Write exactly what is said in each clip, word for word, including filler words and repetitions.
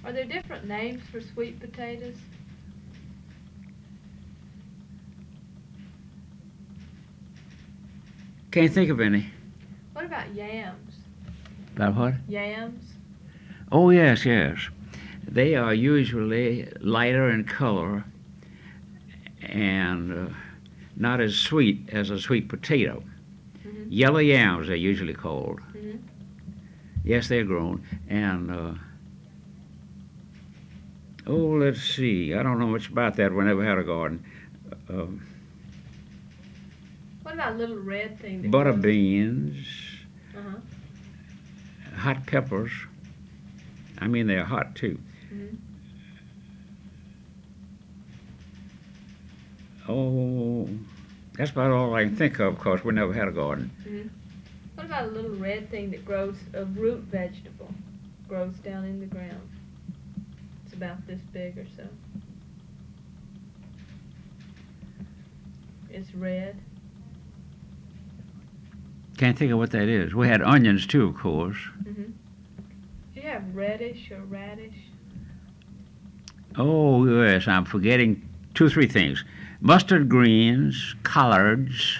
Are there different names for sweet potatoes? Can't think of any. What about yams? About what? Yams? Oh, yes, yes. They are usually lighter in color and uh, not as sweet as a sweet potato. Mm-hmm. Yellow yams, they're usually called. Mm-hmm. Yes, they're grown. And, uh, oh, let's see. I don't know much about that. We never had a garden. Uh, What about a little red thing that butter grows? beans, Uh-huh. hot peppers. I mean, they're hot, too. Mm-hmm. Oh, that's about all I can think of, because we never had a garden. Mm-hmm. What about a little red thing that grows, a root vegetable, grows down in the ground? It's about this big or so. It's red. Can't think of what that is. We had onions, too, of course. Mm-hmm. Do you have reddish or radish? Oh, yes, I'm forgetting two or three things. Mustard greens, collards,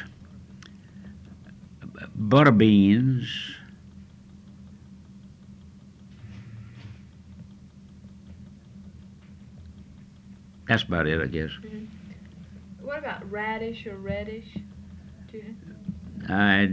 butter beans. That's about it, I guess. Mm-hmm. What about radish or reddish? Do you I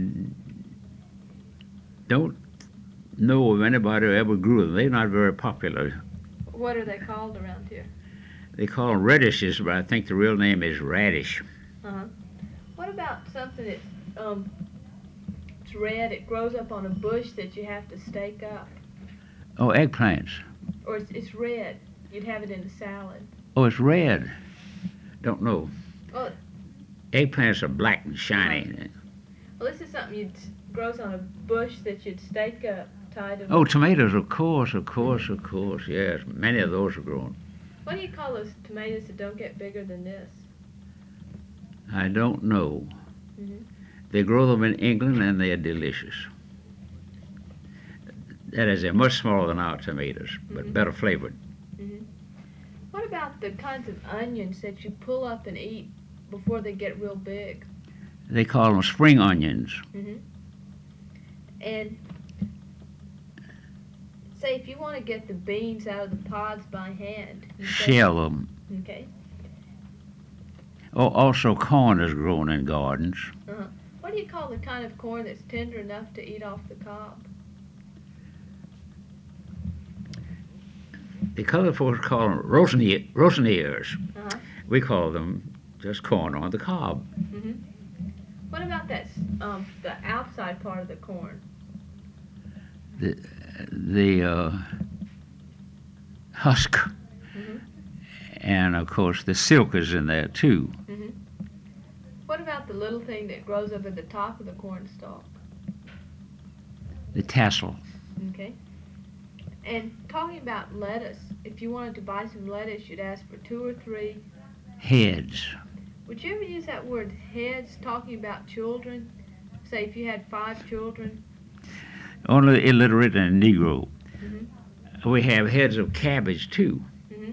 don't know of anybody who ever grew them. They're not very popular. What are they called around here? They call them radishes, but I think the real name is radish. Uh-huh. What about something that's um, it's red, it grows up on a bush that you have to stake up? Oh, eggplants. Or it's, it's red. You'd have it in a salad. Oh, it's red. Don't know. Well, Eggplants are black and shiny. well this is something you'd grows on a bush that you'd stake up, tied to. Oh, tomatoes, of course, of course, of course, yes. Many of those are grown. What do you call those tomatoes that don't get bigger than this? I don't know. Mm-hmm. They grow them in England, and they are delicious. That is, they're much smaller than our tomatoes, but Mhm. better flavored. Mm-hmm. What about the kinds of onions that you pull up and eat before they get real big? They call them spring onions. Mm-hmm. And say if you want to get the beans out of the pods by hand. you say- Shell them. Okay. Oh, also corn is grown in gardens. Uh-huh. What do you call the kind of corn that's tender enough to eat off the cob? The colored folks call them rosin, rosin ears. Uh-huh. We call them just corn on the cob. Mm-hmm. What about that, um, the outside part of the corn? The, the uh, husk. Mm-hmm. And, of course, the silk is in there, too. Mm-hmm. What about the little thing that grows up at the top of the corn stalk? The tassel. Okay. And talking about lettuce, if you wanted to buy some lettuce, you'd ask for two or three. Heads. Would you ever use that word heads talking about children? Say if you had five children. Only illiterate and Negro. Mm-hmm. We have heads of cabbage, too. Mm-hmm.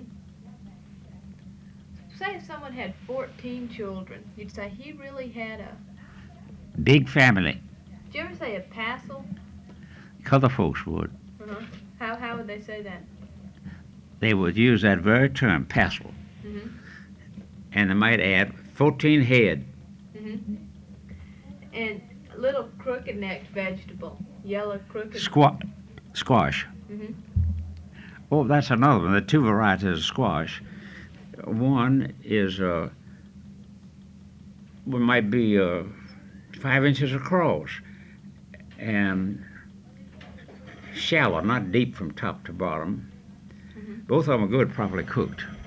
Say if someone had fourteen children, you'd say he really had a... Big family. Did you ever say a passel? Other folks would. Uh-huh. How, how would they say that? They would use that very term, passel. Mm-hmm. And they might add fourteen head. Mm-hmm. And a little crooked-necked vegetable, yellow crooked... Squa- squash. Mm-hmm. Oh, that's another one. There are two varieties of squash. One is, uh, well, might be uh, five inches across and shallow, not deep from top to bottom. Mm-hmm. Both of them are good, properly cooked.